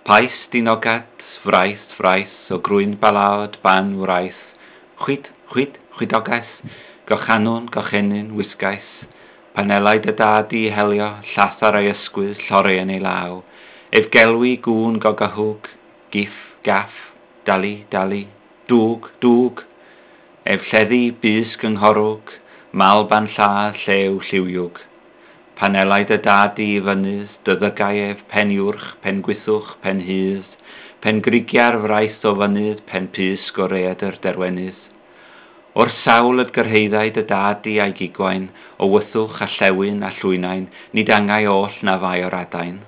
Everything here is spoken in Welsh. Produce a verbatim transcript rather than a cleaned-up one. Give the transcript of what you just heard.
Pais dinogat, fraith, fraith, o grwyn balawd, ban wraith. Chwyd, chwyd, chwydogaeth, gochanwn, gochenyn, wisgais. Panelai dy dad i helio, llathar ei ysgwydd, llori yn ei law. Ef gelwi gŵn gogahwg, gif, gaff, dali, dali, dŵg, dŵg. Ef lleddi bys gynghorwg, mal ban lladd, llew, lliwiwg. Panelai dy dad i fynydd, dyddygau ef pen iwrch, pen gwythwch, pen hydd, pen grigiar fraith o fynydd, pen pysg o readr derwenydd. O'r sawl yd gyrheiddau dy dad i a'i gigwain, o wythwch a llewyn a llwynain, nid angau oll na fai o'r adain.